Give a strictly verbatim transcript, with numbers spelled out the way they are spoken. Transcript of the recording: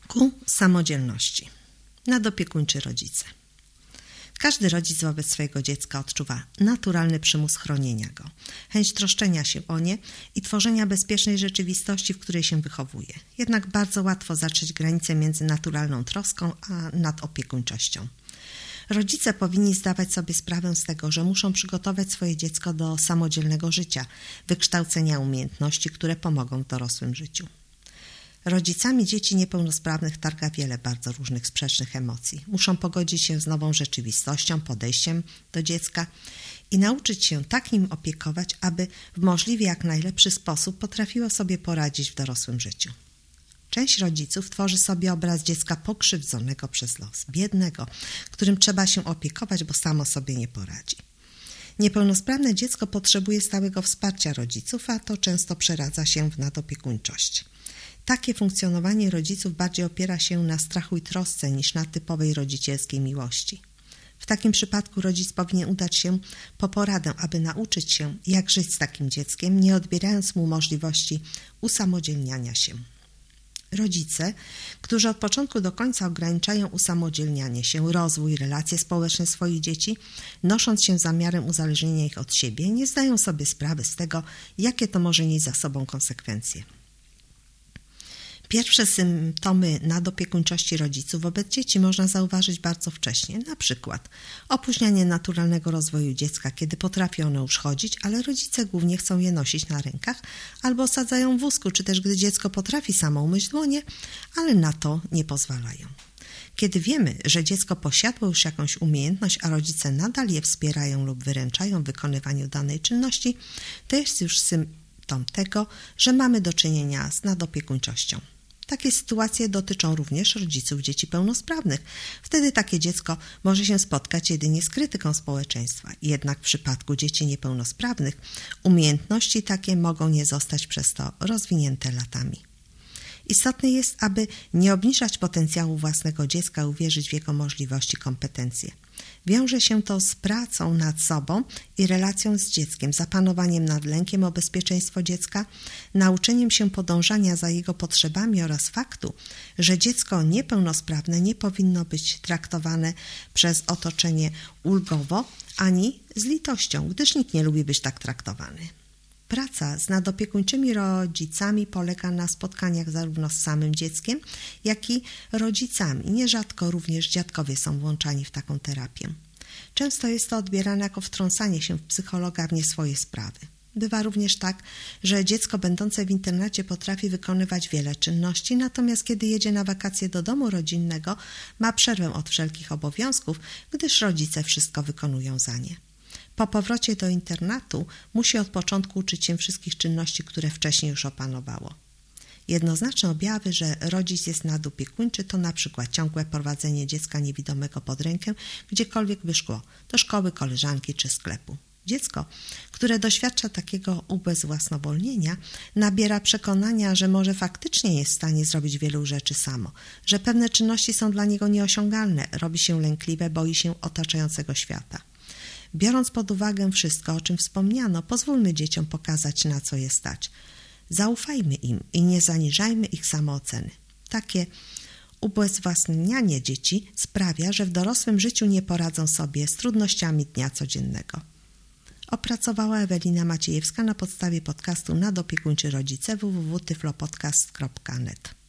Ku samodzielności. Nadopiekuńczy rodzice. Każdy rodzic wobec swojego dziecka odczuwa naturalny przymus chronienia go, chęć troszczenia się o nie i tworzenia bezpiecznej rzeczywistości, w której się wychowuje. Jednak bardzo łatwo zatrzeć granicę między naturalną troską a nadopiekuńczością. Rodzice powinni zdawać sobie sprawę z tego, że muszą przygotować swoje dziecko do samodzielnego życia, wykształcenia umiejętności, które pomogą w dorosłym życiu. Rodzicami dzieci niepełnosprawnych targa wiele bardzo różnych sprzecznych emocji. Muszą pogodzić się z nową rzeczywistością, podejściem do dziecka i nauczyć się tak nim opiekować, aby w możliwie jak najlepszy sposób potrafiło sobie poradzić w dorosłym życiu. Część rodziców tworzy sobie obraz dziecka pokrzywdzonego przez los, biednego, którym trzeba się opiekować, bo samo sobie nie poradzi. Niepełnosprawne dziecko potrzebuje stałego wsparcia rodziców, a to często przeradza się w nadopiekuńczość. Takie funkcjonowanie rodziców bardziej opiera się na strachu i trosce niż na typowej rodzicielskiej miłości. W takim przypadku rodzic powinien udać się po poradę, aby nauczyć się, jak żyć z takim dzieckiem, nie odbierając mu możliwości usamodzielniania się. Rodzice, którzy od początku do końca ograniczają usamodzielnianie się, rozwój, relacje społeczne swoich dzieci, nosząc się zamiarem uzależnienia ich od siebie, nie zdają sobie sprawy z tego, jakie to może nieść za sobą konsekwencje. Pierwsze symptomy nadopiekuńczości rodziców wobec dzieci można zauważyć bardzo wcześnie, na przykład opóźnianie naturalnego rozwoju dziecka, kiedy potrafi ono już chodzić, ale rodzice głównie chcą je nosić na rękach albo osadzają w wózku, czy też gdy dziecko potrafi samo umyć dłonie, ale na to nie pozwalają. Kiedy wiemy, że dziecko posiadło już jakąś umiejętność, a rodzice nadal je wspierają lub wyręczają w wykonywaniu danej czynności, to jest już symptom tego, że mamy do czynienia z nadopiekuńczością. Takie sytuacje dotyczą również rodziców dzieci pełnosprawnych. Wtedy takie dziecko może się spotkać jedynie z krytyką społeczeństwa. Jednak w przypadku dzieci niepełnosprawnych umiejętności takie mogą nie zostać przez to rozwinięte latami. Istotne jest, aby nie obniżać potencjału własnego dziecka i uwierzyć w jego możliwości i kompetencje. Wiąże się to z pracą nad sobą i relacją z dzieckiem, zapanowaniem nad lękiem o bezpieczeństwo dziecka, nauczeniem się podążania za jego potrzebami oraz faktu, że dziecko niepełnosprawne nie powinno być traktowane przez otoczenie ulgowo ani z litością, gdyż nikt nie lubi być tak traktowany. Praca z nadopiekuńczymi rodzicami polega na spotkaniach zarówno z samym dzieckiem, jak i rodzicami. Nierzadko również dziadkowie są włączani w taką terapię. Często jest to odbierane jako wtrącanie się w psychologa w nie swoje sprawy. Bywa również tak, że dziecko będące w internacie potrafi wykonywać wiele czynności, natomiast kiedy jedzie na wakacje do domu rodzinnego, ma przerwę od wszelkich obowiązków, gdyż rodzice wszystko wykonują za nie. Po powrocie do internatu musi od początku uczyć się wszystkich czynności, które wcześniej już opanowało. Jednoznaczne objawy, że rodzic jest nadopiekuńczy, to na przykład ciągłe prowadzenie dziecka niewidomego pod rękę, gdziekolwiek by szło, do szkoły, koleżanki czy sklepu. Dziecko, które doświadcza takiego ubezwłasnowolnienia, nabiera przekonania, że może faktycznie nie jest w stanie zrobić wielu rzeczy samo, że pewne czynności są dla niego nieosiągalne, robi się lękliwe, boi się otaczającego świata. Biorąc pod uwagę wszystko, o czym wspomniano, pozwólmy dzieciom pokazać, na co je stać. Zaufajmy im i nie zaniżajmy ich samooceny. Takie ubezwłasnianie dzieci sprawia, że w dorosłym życiu nie poradzą sobie z trudnościami dnia codziennego. Opracowała Ewelina Maciejewska na podstawie podcastu Nadopiekuńczy rodzice w w w kropka tyflopodcast kropka net.